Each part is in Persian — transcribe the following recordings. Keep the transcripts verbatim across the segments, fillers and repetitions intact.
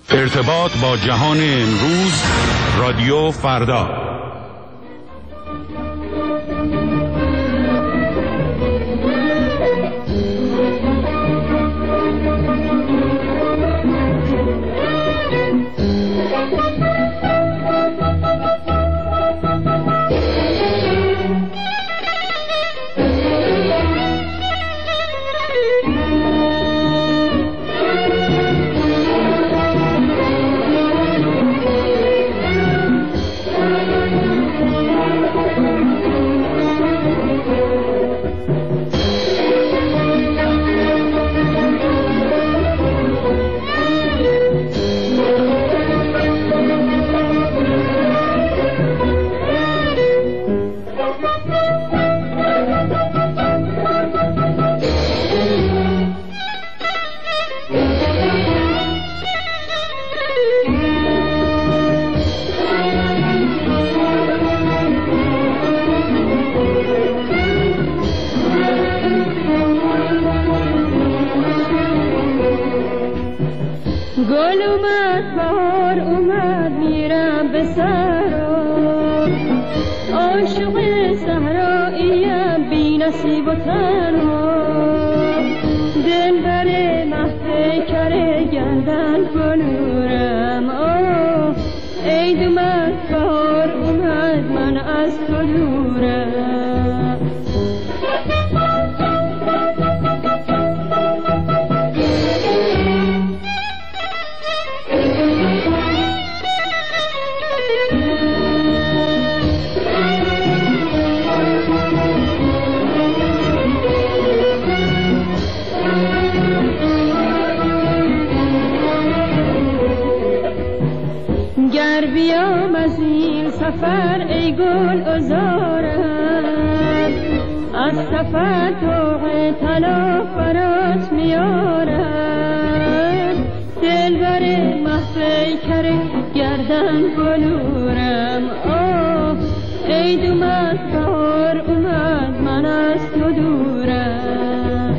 ارتباط با جهان امروز، رادیو فردا. گل اومد بهار اومد میرم به سرا، عاشق صحراییم بی نصیب و تنها، دل بر محفکر گردن بلورم. آه عید اومد بهار اومد من از تو دورم. گر بیام از این سفر ای گل عذارم، از سفر طوق طلا برات میارم، دل بر محفکر گردن بلورم. آه عید اومد بهار اومد من از تو دورم.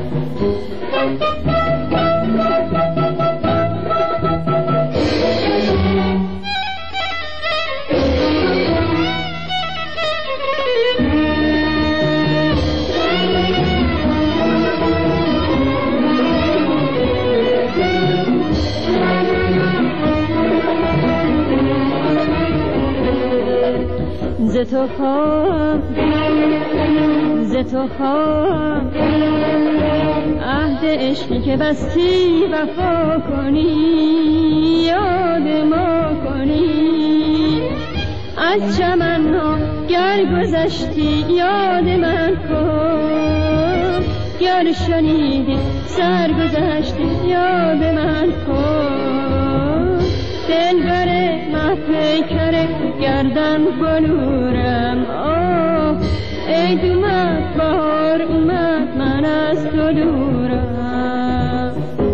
ز تو خواهم ز تو خواهم عهد عشقی که بستی وفا کنی، یاد ما کنی. از چمن ها گر گذشتی یاد من کن، گر شنیدی سر گذشتی یاد من کن. دل بر محفکر گردن بلورم. آه عید اومد بهار اومد من از تو دورم.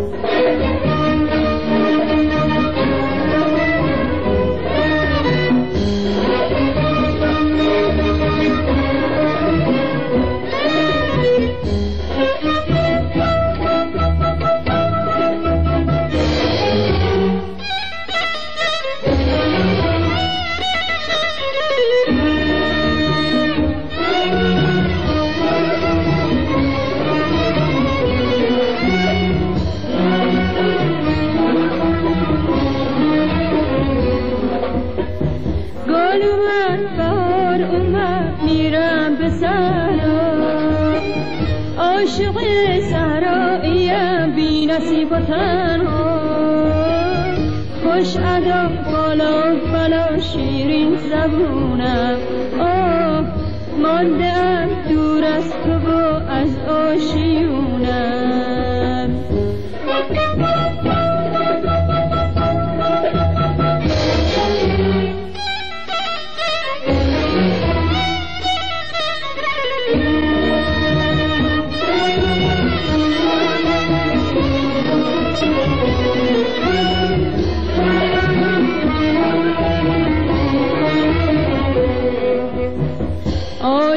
گل اومد بهار اومد میرم به سرا، عاشق صحراییم بی نصیب و تنها، خوش ادا بالا بالا شیرین زبونم. آه مانده ام دور از تو و از آشیونم.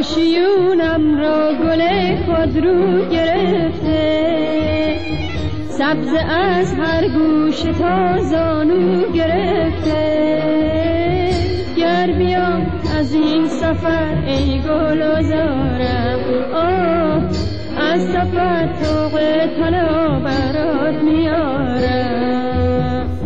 آشیونم را گل خود رو گرفته، سبز از هر گوش تا زانو گرفته. گر بیام از این سفر ای گل و زارم، آه از سفر طوق طلا برات میارم.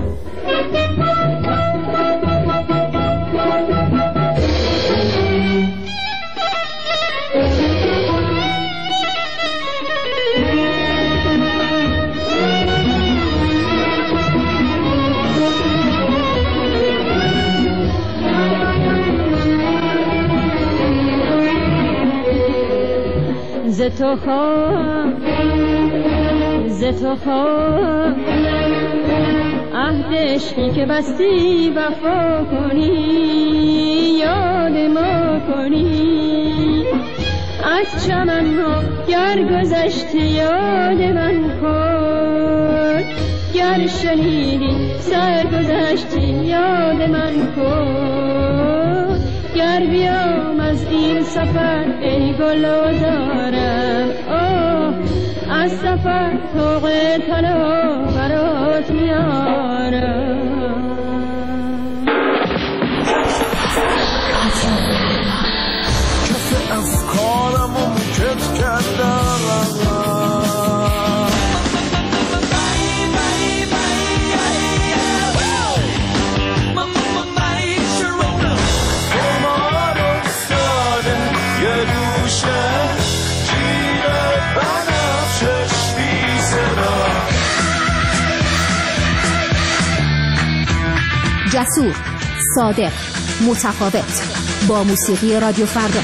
ز تو خواهم ز تو خواهم عهد عشقی که بستی وفا کنی، یاد ما کنی. از چمن ها گر گذشتی یاد من کن، گر شنیدی سرگذشتی یاد من کن. گر بیام از این سفر ای گل و زارم، آه از سفر طوق طلا برات میارم. کسی از کارم و مکت کردم، جسور، صادق، متفاوت، با موسیقی رادیو فردا.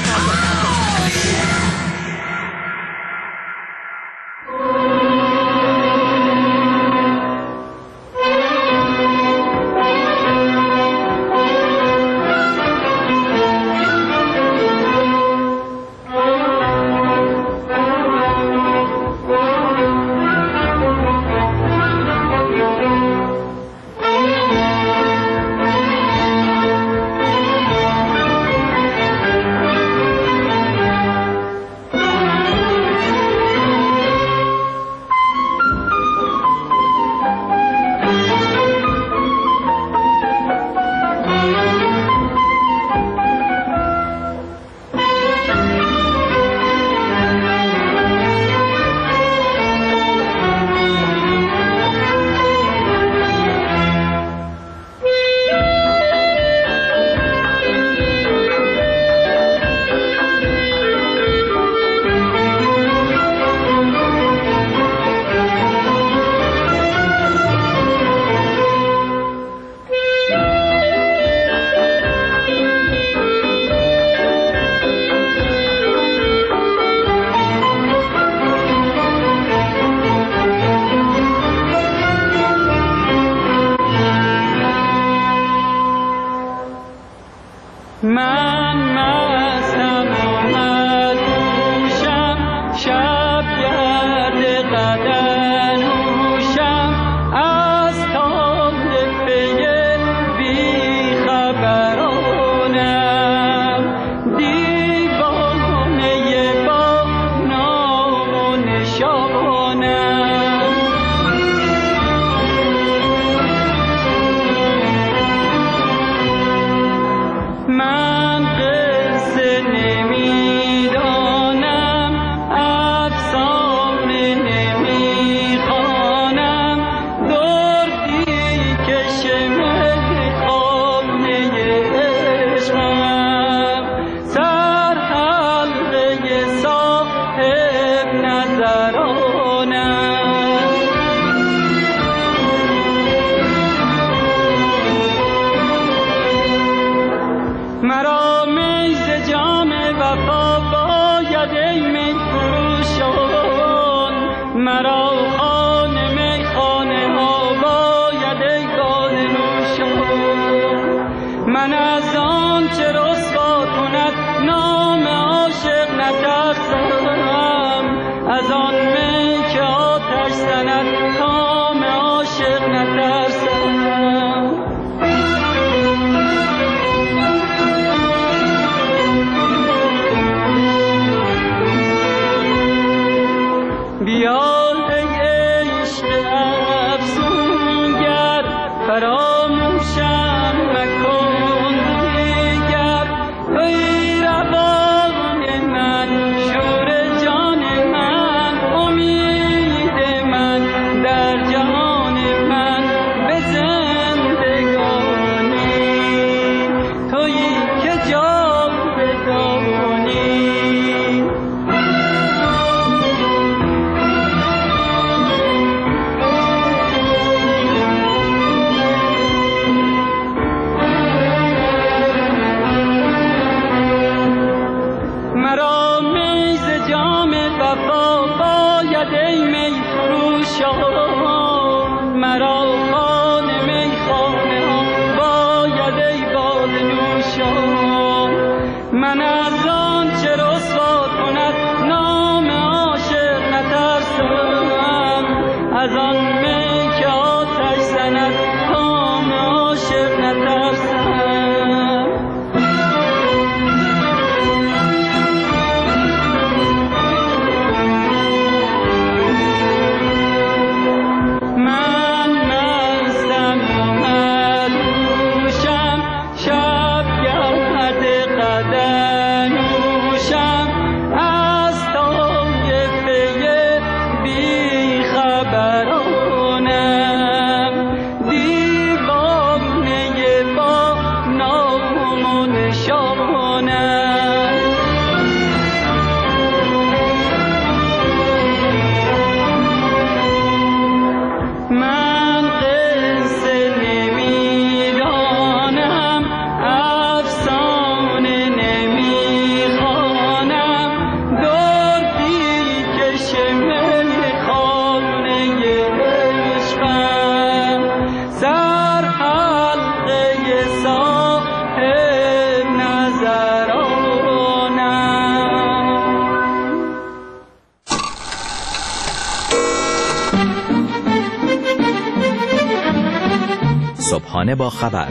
صبحانه با خبر،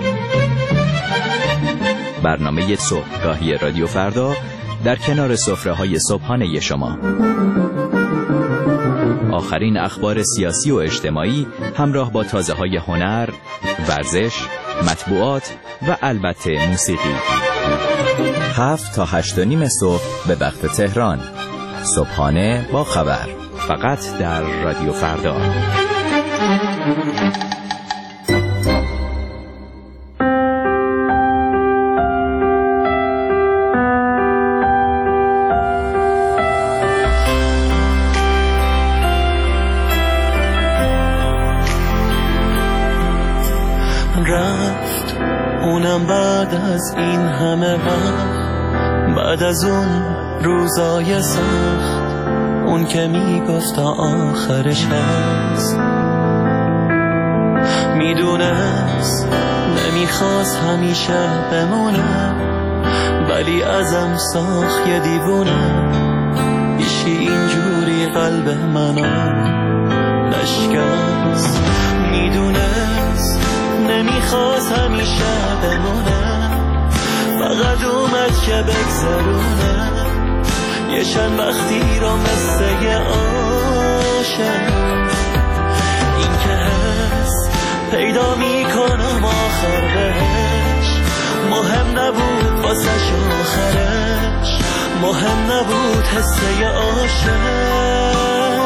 برنامه صبحگاهی رادیو فردا در کنار سفره‌های صبحانه شما. آخرین اخبار سیاسی و اجتماعی همراه با تازه‌های هنر، ورزش، مطبوعات و البته موسیقی. هفت تا هشت و نیم صبح به وقت تهران. صبحانه با خبر، فقط در رادیو فردا. رفت اونم بعد از این همه وقت، بعد از اون روزای سخت، اون که میگفت تا آخرش هست. میدونست نمیخواست همیشه بمونه، ولی ازم ساخت یه دیوونه. ایشی اینجوری قلب منو نشکست. میدونست نمیخواست همیشه بمونه، فقط اومد که بگذرونه یه چند وقتی رو مثل یه عاشق. این که هست پیدا میکنم آخر بهش، مهم نبود واسش آخرش، مهم نبود حسه عاشق.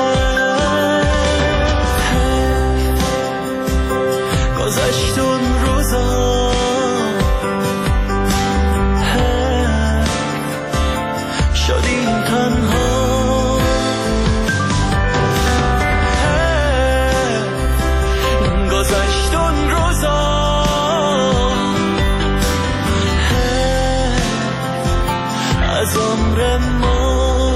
گذشت اون روزا شدیم تنها، گذشت اون روزا از عمر ما.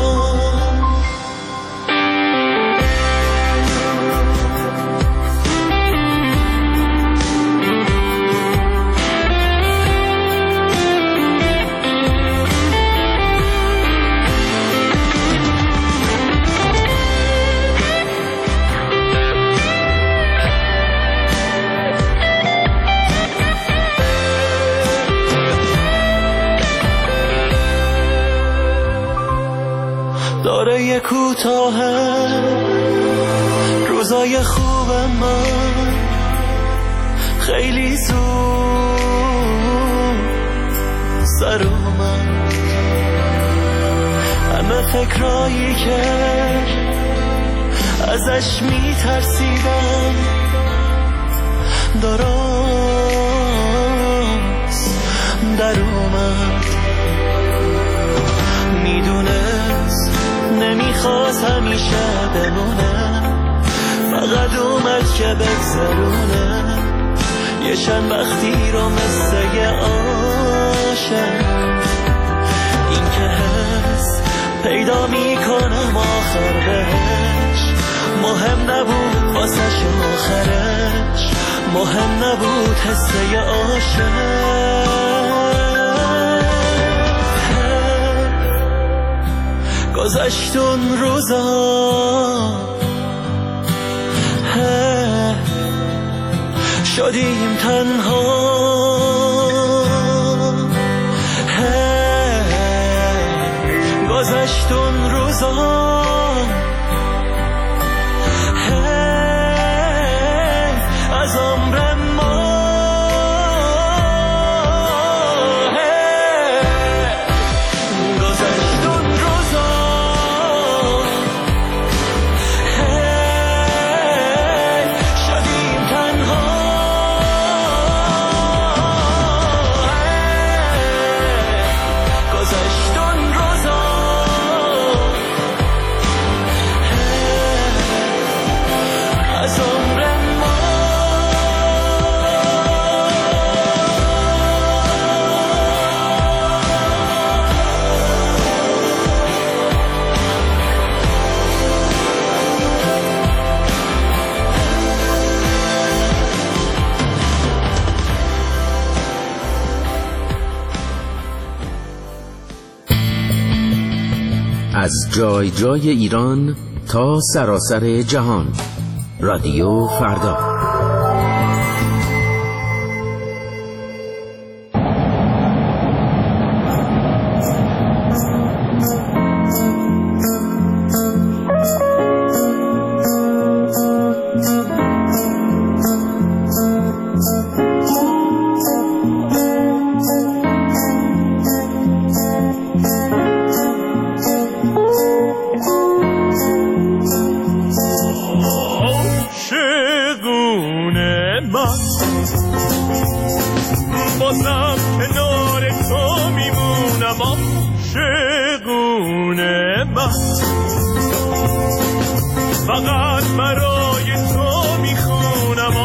داره کوتاهه روزای خوب من، خیلی زود سر اومد. همه فکرایی که ازش میترسیدم درست در اومد. میدونست نمیخواست همیشه بمونه، فقط اومد که بگذرونه یه چند وقتی رو مثل یه عاشق. این که هست پیدا میکنم آخر بهش، مهم نبود واسش آخرش، مهم نبود حسه عاشق. گذشت اون روزا شدیم تنها، گذشت اون روزا از عمر ما. از جای جای ایران تا سراسر جهان، رادیو فردا. بازم کنار تو میمونم عاشقونه من فقط برای تو میخونم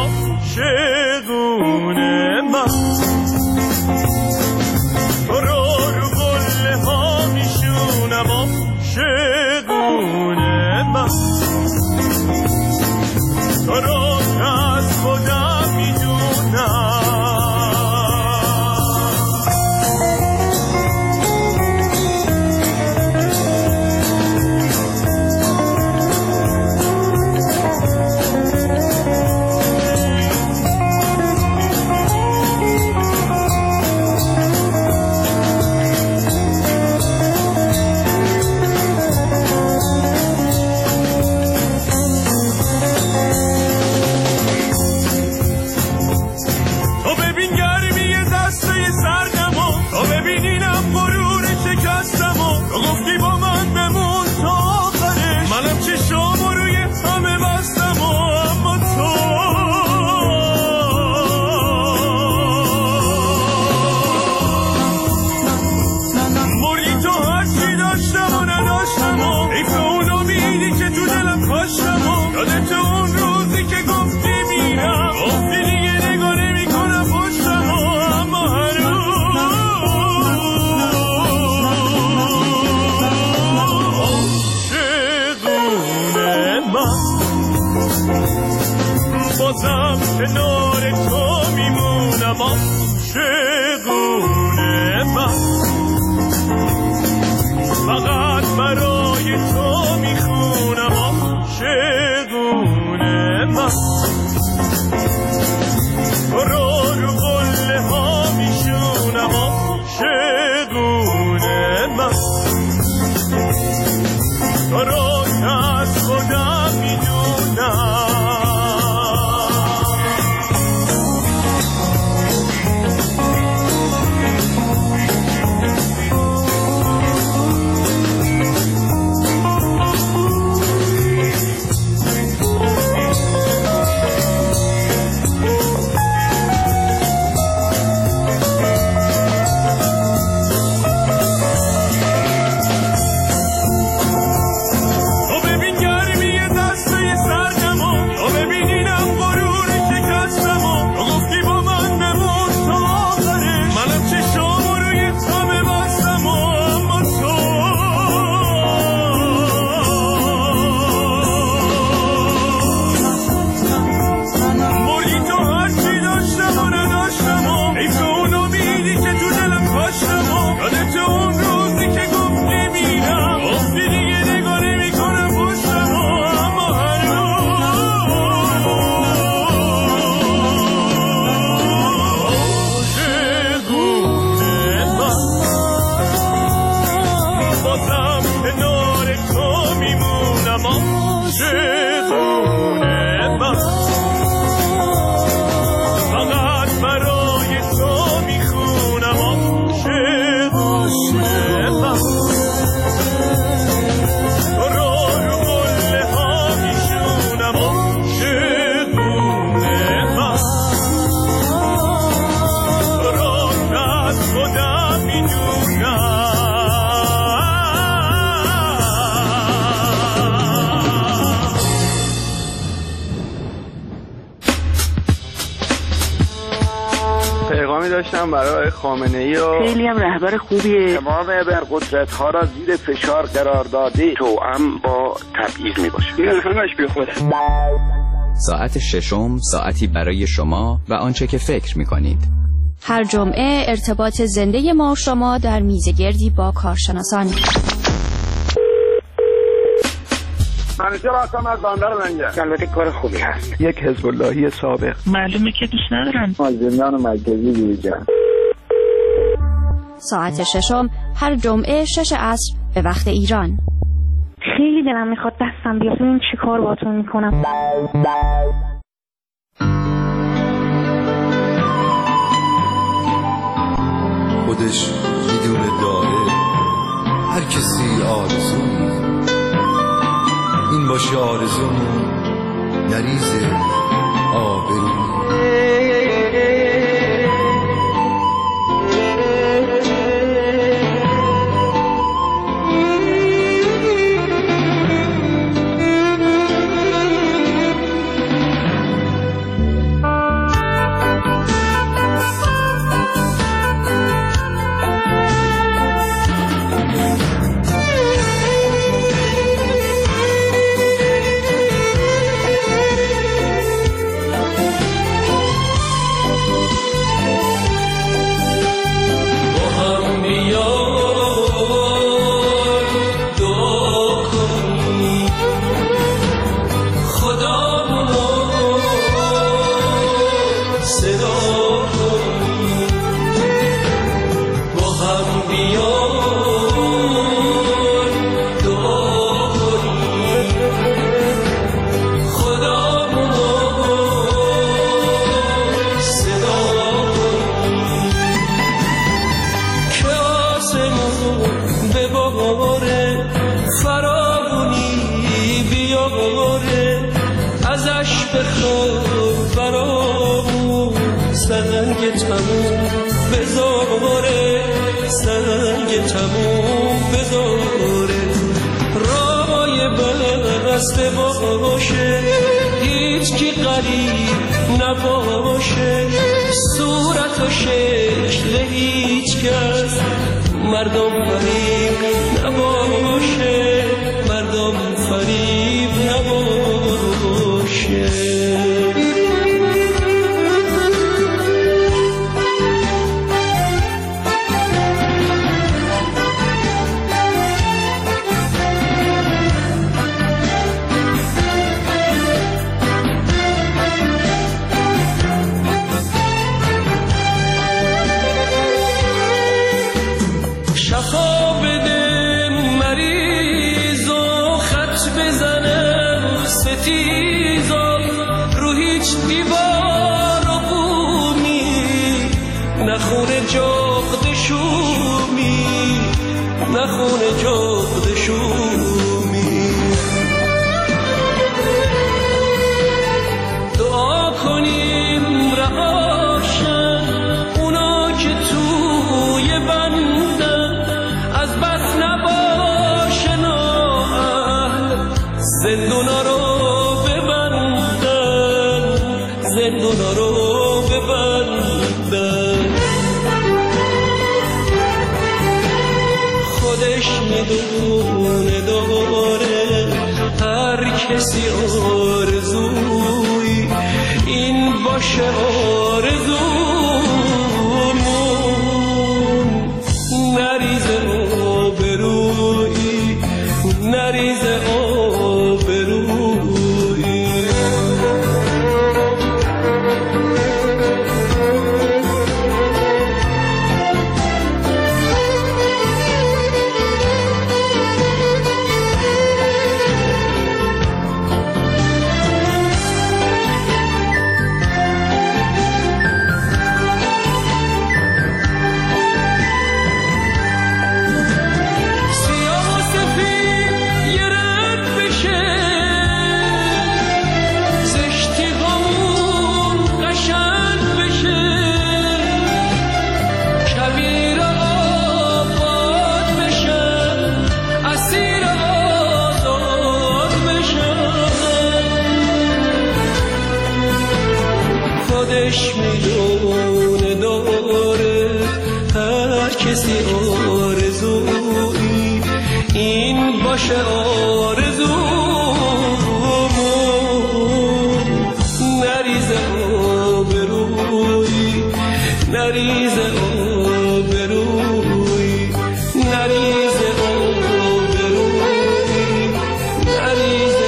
عاشقونه من تو رو رو قله ها میشونم عاشقونه من تو رو از خودم میدونم بازم کنار تو میمونم عاشقونه من فقط برای تو میخونم عاشقونه من تو رو رو قله ها میشونم عاشقونه من تو رو از خودم میدونم داشتم برای خامنه‌ای و خیلی هم رهبر خوبیه. تمام ابرقدرت‌ها را زیر فشار قرار داده توأم با تبعیض میباشه. این همش بی خوده. ساعت ششم ساعتی برای شما و آنچه که فکر می‌کنید. هر جمعه ارتباط زنده ما شما در میزگردی با کارشناسان. منیجر هستم از بندر لنگر. البته کار خوبی هست. یک حزب اللهی سابق. معلومه که دوست ندارم. مازندران مرکزی دیجان. ساعت ششم هر جمعه شش عصر به وقت ایران. خیلی دلم میخواد دستم بیاد ببین چی کار باهاتون میکنم. خودش میدونه داره هر کسی آرزو این باشه آرزومون نریزه آبرو. صدا کنیم، با هم بیان دعا کنیم، خدا صدا کنیم که آسمون بباره، فراغونی بیاره، ازش بخواه برامون سنگ تموم بذاره، سنگ تموم بذاره، رای بسته باشه، هیچ کی غریب نباشه، صورت و شکل هیچ کس مردم فریب نباشه، مردم فریب نباشه. شفا بده مریض و خط بزنم ستیزا، رو هیچ دیوار و بومی نخونه جغد شومی، نخونه جغد شومی. دعا کنیم رهاشن اونا که توی بندن، از بس نباشه نااهل زندونا رو ببندن، زندونا رو ببندن. خودش میدونه داره هر کسی آرزوی این باشه، آرزومون نریزه آبرویی، نریزه آبرویی. خودش میدونه داره هر کسی آرزویی این باشه، آرزومون نریزه آبرویی، نریزه آبرویی، نریزه آبرویی، نریزه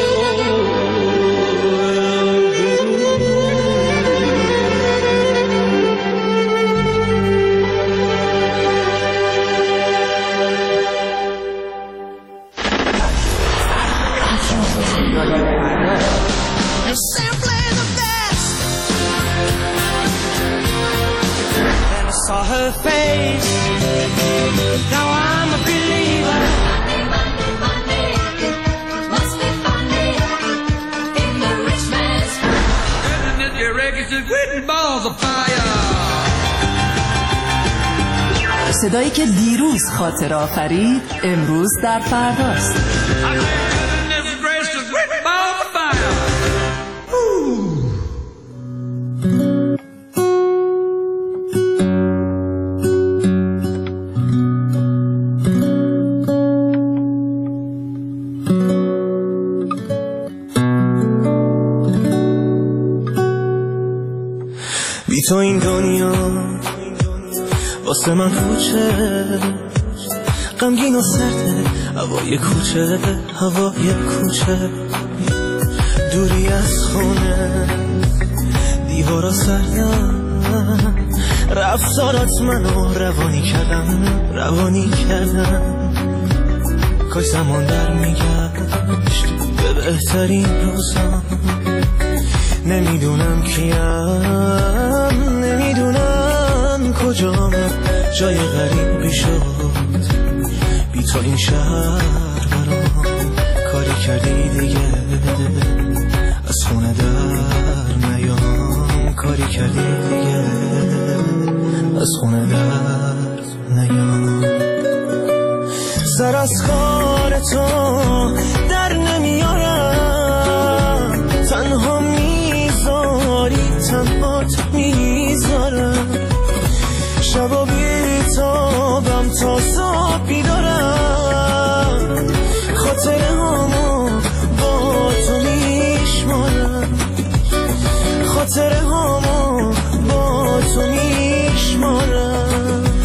saw her face. Now I'm a believer. Monday, Monday, Monday, it must be Monday in the rich man's house. And if your records is written balls of fire. صدایی که دیروز خاطر آفرید امروز در فرداست. بی تو این دنیا واسه من کوچه، غمگین و سرده هوای کوچه، هوای کوچه، دوری از خونه بدیها را سردم، رفتارات منو روانی کردم روانی کردم. کاش زمان در میگشت به بهترین روزا. نمیدونم کیم، نمیدونم کجام، جای غریبی شد بی تو این شهر برام. کاری کردی دیگه از خونه در نیام، کاری کردی دیگه از خونه در نیام. سر از کار تو در نمیارم، تنها میذاری تنهات میذارم. شبا بیتابم تا صبح بیدارم، خاطره هامو با تو میشمارم، خاطره هامو با تو میشمارم.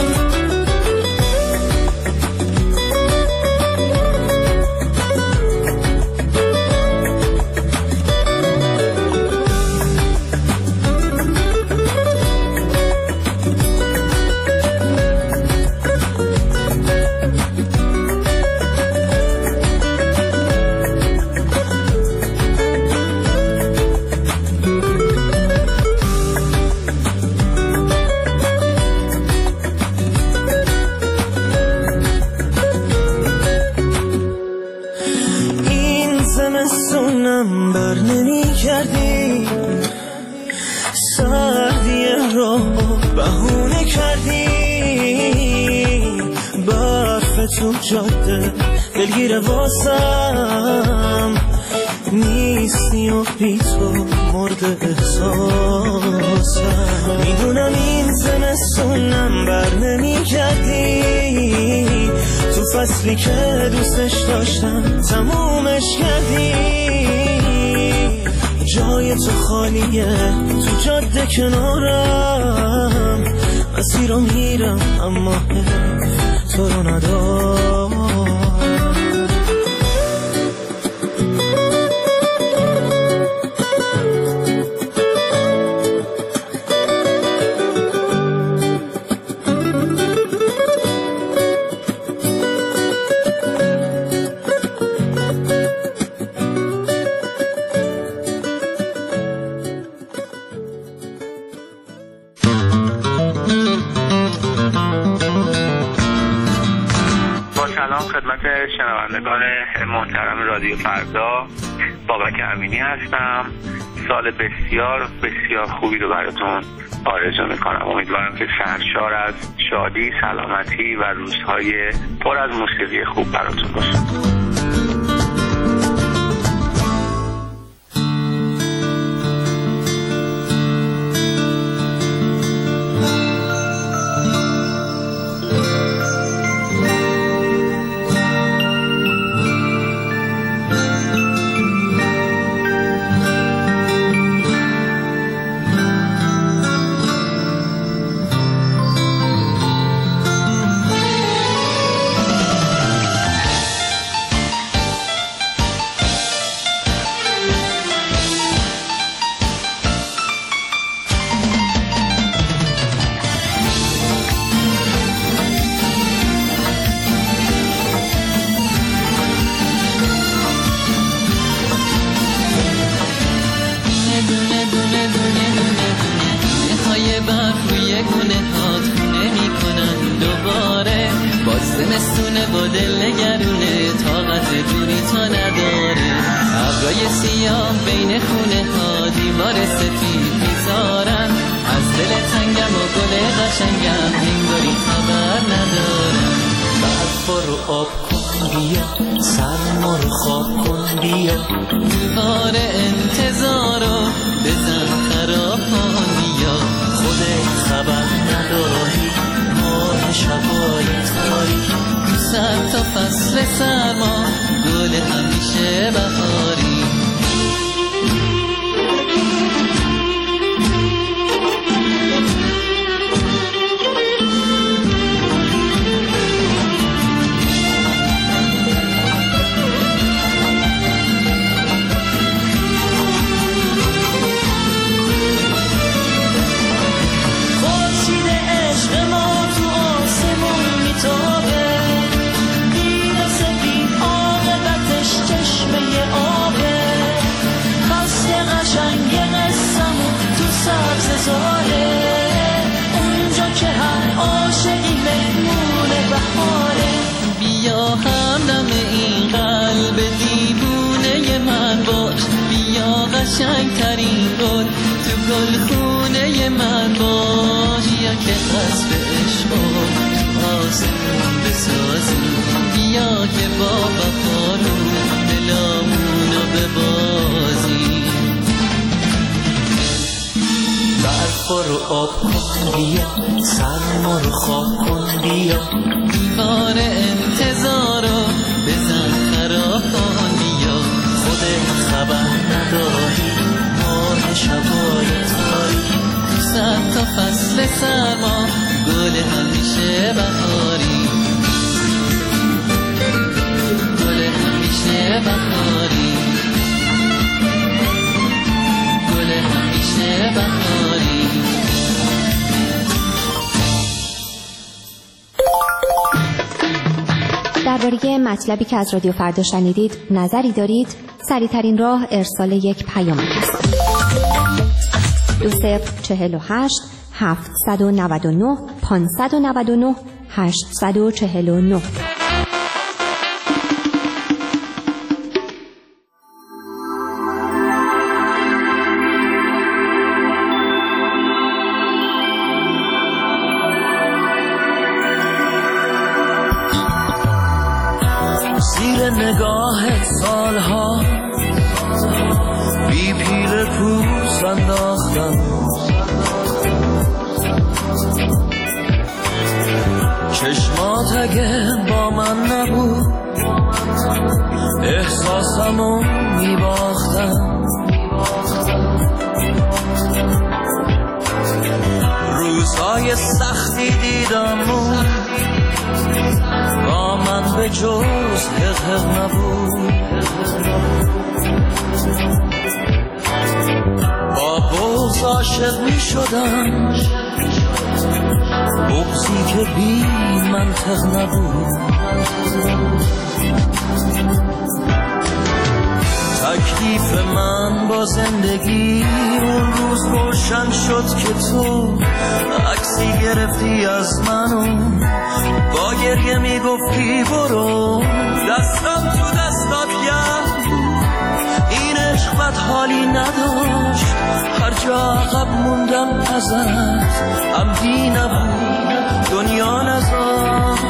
زمستونم بر نمی کردی، سردی را بهونه کردی. برف تو جاده دلگیر واسم نیستی و بی تو مرد احساسم. میدونم این زمستونم بر نمی کردی، تو فصلی که دوستش داشتم تمومش کردی. جای تو خالیه تو جاده کنارم، مسیر رو میرم اما تو رو ندارم. خدمت شنوندگان محترم رادیو فردا، بابک امینی هستم. سال بسیار بسیار خوبی رو براتون آرزو میکنم. امیدوارم که سرشار از شادی، سلامتی و روزهای پر از موسیقی خوب براتون باشه. زمستونه با دل نگرونه، طاقت جوری تا نداره. ابرای سیاه بین خونه ها دیوار سفید میذارن، از دل تنگم و گل قشنگم انگاری خبر ندارم. برف رو آب کن بیا، سرما رو خواب کن بیا، دیوار انتظارو بزن خراب کن بیا. خودت خبر نداری ماه شبای تاریک، سر تا فصل سرما گل همیشه بهاری. هوا رو آب کن بیا، سرما رو خواب کن بیا، دیوار انتظار رو بزن خرابان بیا. خودت خبر نداری ماه شبای تاری، صد تا فصل سرما گل همیشه بهاری، گل همیشه بهاری، گل همیشه بهاری. درباره مطلبی که از رادیو فردا شنیدید نظری دارید؟ سریع‌ترین راه ارسال یک پیامک است. دو صفر چهل و هشت هفتصد و نود و نه پانصد و نود و نه هشتصد و چهل و نه. زیر نگاه سالها بی پیل پوست انداختم، چشمات اگه با من نبود احساسمو میباختم. روزهای سختی دیدم با من به جز حق حق نبود، با بغض عاشق می شدم، بغضی که بی منطق نبود. تکلیف من با زندگی اون روز روشن شد که تو عکسی گرفتی از منو، با گریه میگفتی برو، دستم تو دستات گرم بود، این عشق بد حالی نداشت، هر جا عقب موندم ازت عمدی نبود، دنیا نذاشت.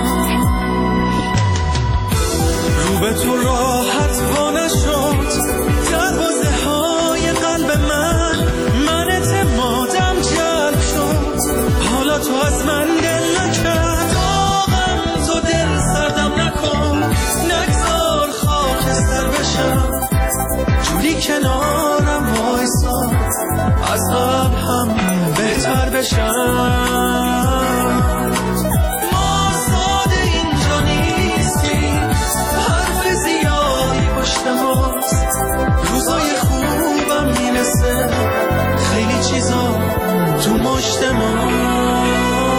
رو به تو راحت وا نشد دروازه های قلب من، من اعتمادم جلب شد، حالا تو از من دل نکرد، آقم تو دل سردم نکن، نگذار خاکستر بشم، جوری کنارم وایسا از قبل هم بهتر بشم. ما ساده اینجا نیستیم، حرف زیادی پشت ماست، روزای خوبم میرسه، خیلی چیزا تو مشت ماست.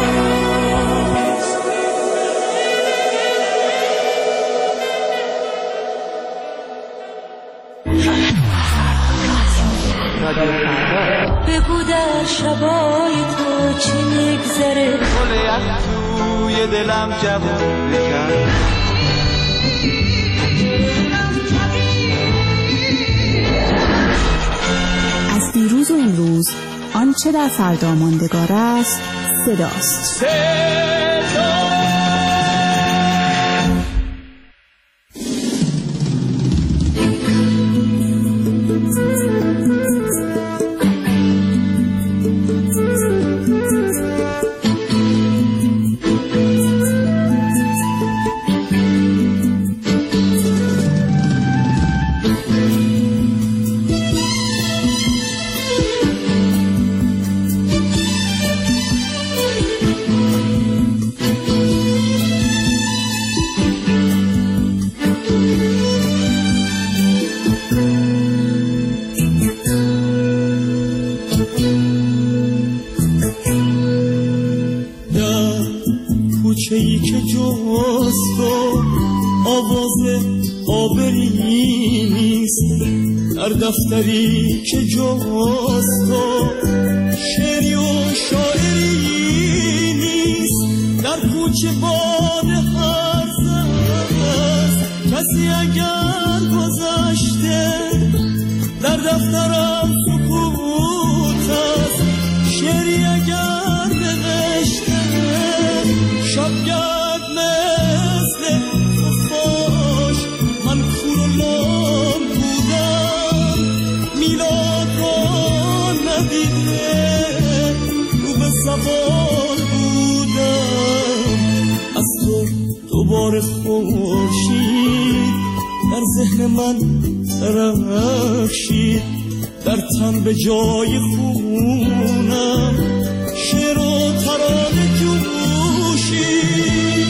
بگو در شبای تو چی میگذره، گل توی دلم جوون بکن، از دیروز و امروز آنچه در فردا ماندگار است صداست. کوچه‌ای که جز تو آواز آبری نیست، در دفتری که جز تو شعری و شاعری نیست، در کوچه باد هست کسی اگر گذشته، در دفترم سکوت است، شعری اگر نوشته، شبگرد مثل خفاش من کور و لام بودم، میلاد را ندیده زبان بودم، از تو دوباره خورشید در ذهن من درخشید، در تن به جای خونم شعر و ترانه جوشید.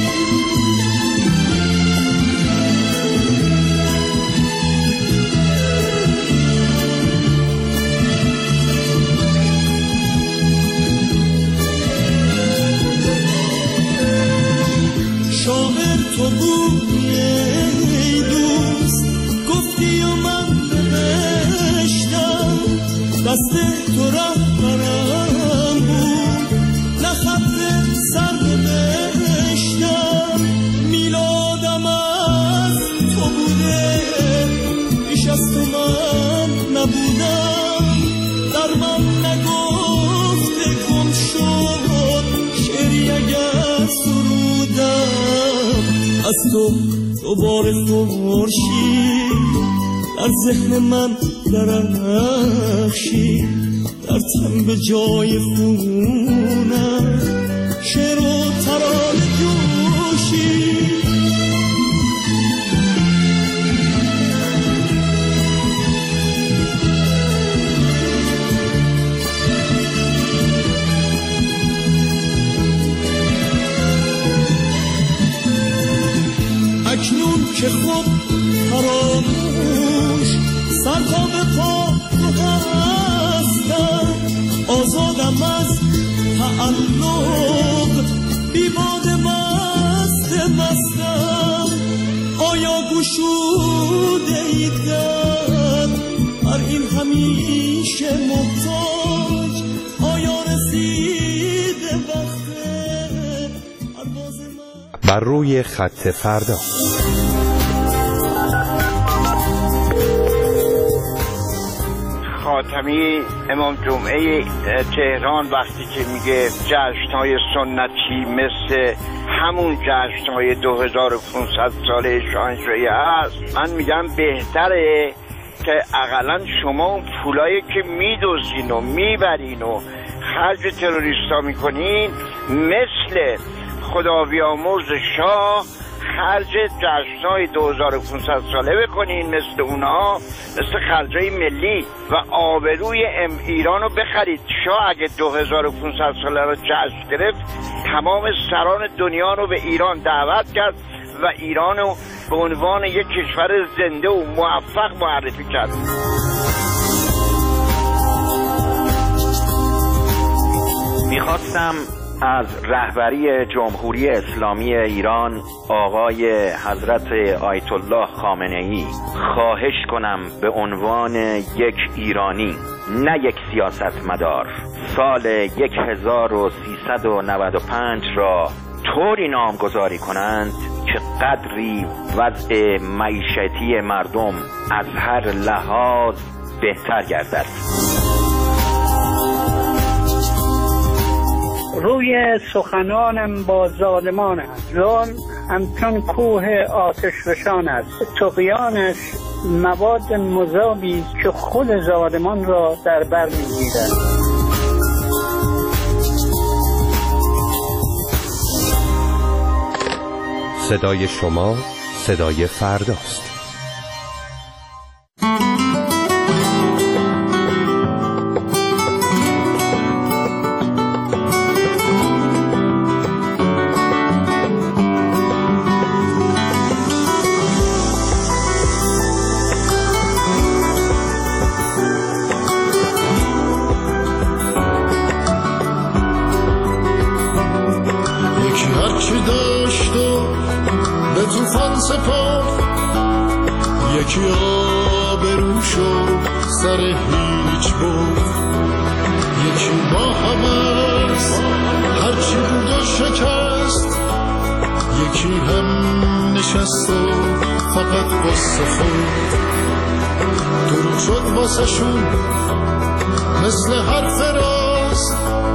شاعر تو بودی ای دوست، گفتی و من نوشتم، دست تو رهبرم بود، نه خط سر نوشتم. میلادم از تو بوده، بیش از تو من نبودم، در من نگفته گم شد شعری اگر سرودم. از تو دوباره خورشید در ذهن من درخشید، در تن به جای خونم شعر و ترانه جوشید. اکنون که خود فراموش سر تا به پا تو هستم، آزادم از تعلق بی باد مست مستم. آیا گشوده ای در هر این همیشه محتاج، آیا رسیده وقت پرواز من؟ بر روی خط فردا. خاتمی امام جمعه تهران وقتی که میگه جشن‌های سنتی مثل همون جشن‌های دو هزار و پانصد ساله شاهنشاهی هست، من میگم بهتره که اقلا شما اون پولایی که میدوزین و میبرین و خرج تروریستا میکنین مثل خدا بیامرز شاه خرج جشن‌های دو هزار و پانصد ساله بکنین، مثل اونها، مثل خرجای ملی و آبروی ام ایران رو بخرید. شاه اگه دو هزار و پانصد ساله رو جشن گرفت، تمام سران دنیا رو به ایران دعوت کرد و ایران رو به عنوان یک کشور زنده و موفق معرفی کرد. میخواستم از رهبری جمهوری اسلامی ایران آقای حضرت آیت الله خامنه‌ای خواهش کنم به عنوان یک ایرانی، نه یک سیاستمدار، سال هزار و سیصد و نود و پنج را طوری نامگذاری کنند که قدری وضع معیشتی مردم از هر لحاظ بهتر گردد. روی سخنانم با ظالمان است، ظلم همچون کوه آتش فشان است، طغیانش مواد مذابی که خود ظالمان را در بر میگیرد. صدای شما صدای فرداست. یکی آبرو شد سر هیچ بود، یکی با همست هرچی بود و شکست، یکی هم نشست و فقط واسه خود درود شد واسه شون مثل حرف راست.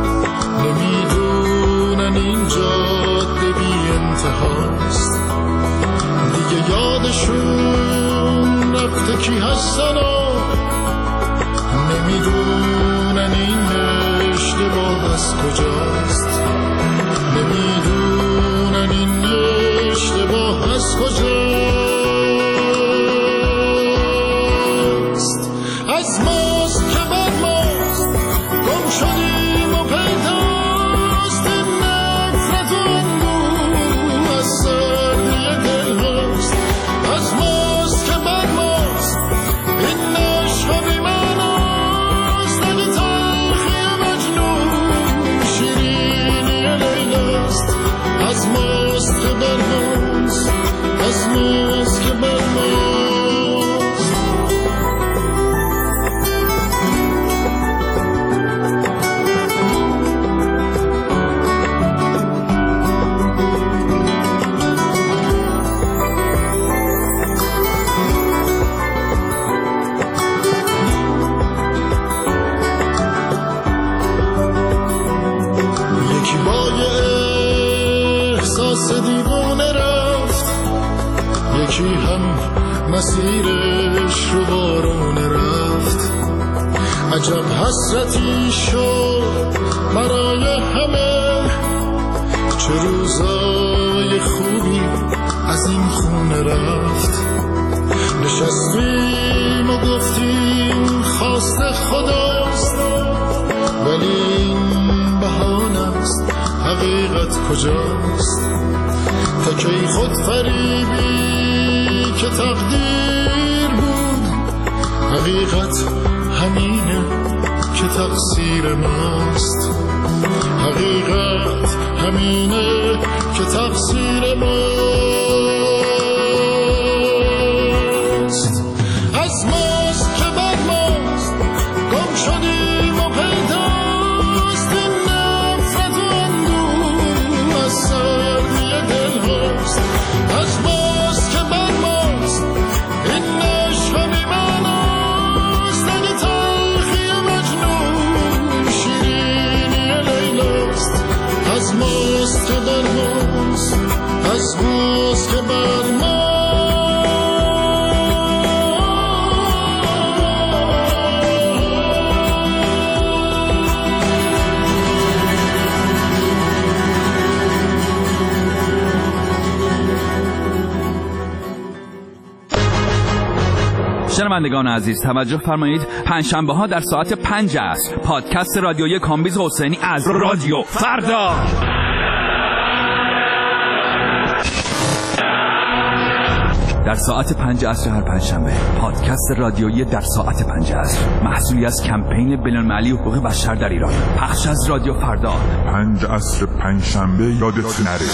نمیدونن این جاده بی انتهاست، دیگه یادشون رفته کی هستن و نمیدونن این اشتباه از کجاست، نمیدونن این اشتباه از کجاست. از ماست که بر ماست گم شدیم و پیداست، این نفرت و اندوه از سردی دل هاست. از ماست که بر ماست این عشق و بی‌معناست، اگه تلخی مجنون شیرینی لیلاست. از ماست که بر ماست، از ماست که بر ماست. یکی با یه احساس دیوانه رفت، یکی هم مسیرش رو بارونه رفت. عجب حسرتی شد برای همه، چه روزای خوبی از این خونه رفت. نشستیم و گفتیم خواست خداست، ولی این بهانه است، حقیقت کجاست؟ تا کی خود فریبی که تقدیر بود، حقیقت همینه که تقصیر ماست. حقیقت همینه که تقصیر ماست. از ماست که بر ماست گم شدیم و پیداست، این نفرت و اندوه از سردی دل هاست. از ماست که بر ماست این عشق و بی‌معناست، اگه تلخی مجنون شیرینی لیلاست. از ماست که بر ماست، از ماست که بر ماست. شنوندگان عزیز توجه فرمایید، پنجشنبه ها در ساعت پنج عصر پادکست رادیویی کامبیز حسینی از رادیو فردا. در ساعت پنج عصر هر پنجشنبه پادکست رادیویی در ساعت پنج عصر، محصولی از کمپین بین‌المللی حقوق بشر در ایران، پخش از رادیو فردا. پنج عصر پنجشنبه یادت نره.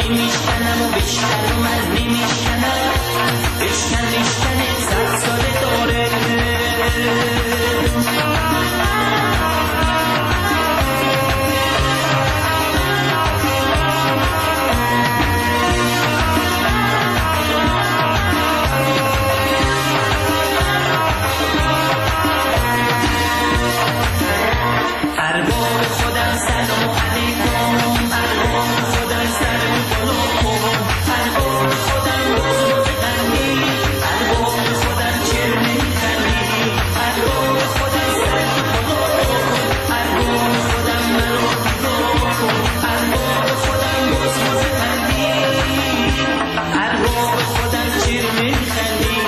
نمیشکنم و بیشتر رو من نمیشکنم بشکن بشکن صد ساله داره ارباب خودم سلام علیکم ارباب خودم سلام علیکم ارباب خودم روز بخندی ارباب خودم چرا نمیخندی ارباب خودم سلام علیکم ارباب خودم مرا بیدار کن ارباب خودم روز بخندی ارباب خودم چرا نمیخندی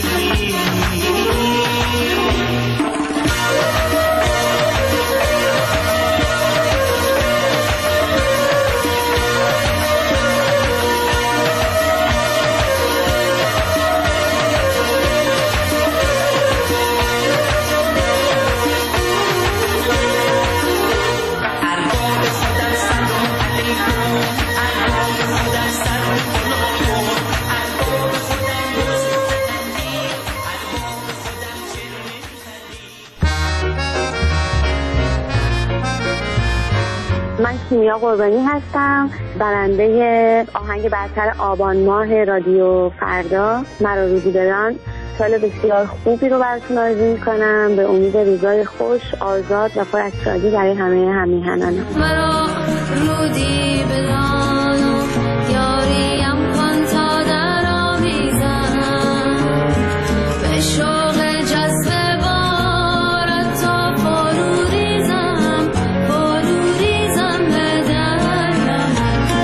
من کیمیا قربانی هستم، برنده آهنگ برتر آبان ماه رادیو فردا مرا روزی بدان. سال بسیار خوبی رو براتون آرزو میکنم، به امید روزای خوش، آزاد و پر از شادی برای همه همیهنانم. مرا رودی بدان یاریم کن تا در آمیزم به شوق جذب بارت تا فروریزم فروریزم به درم.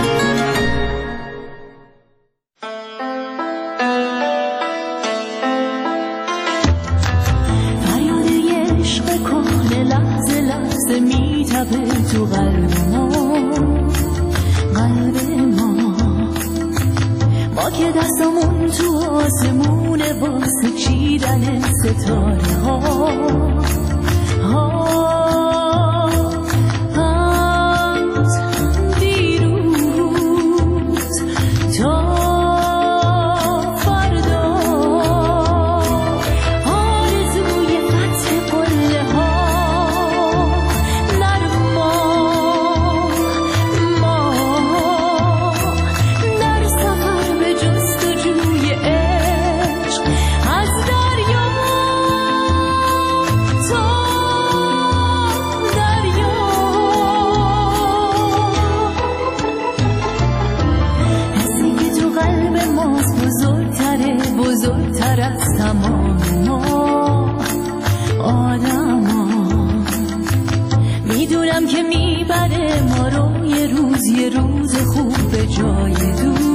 فریاد عشق کهنه لحظه لحظه میتپه تو قلب ما قلب ما ما که دستمون تو آسمون واسه چیدن ستاره ها ها از دیروز تا فردا آرزوی فتح قله ها نرم ما ما در سفر به جستجوی عشق از دریا تا دریا حسی که تو قلب ماست بزرگتره بزرگتر از تمام ما آدما. میدونم که میبره ما رو یه روز یه روز خوب به جای دور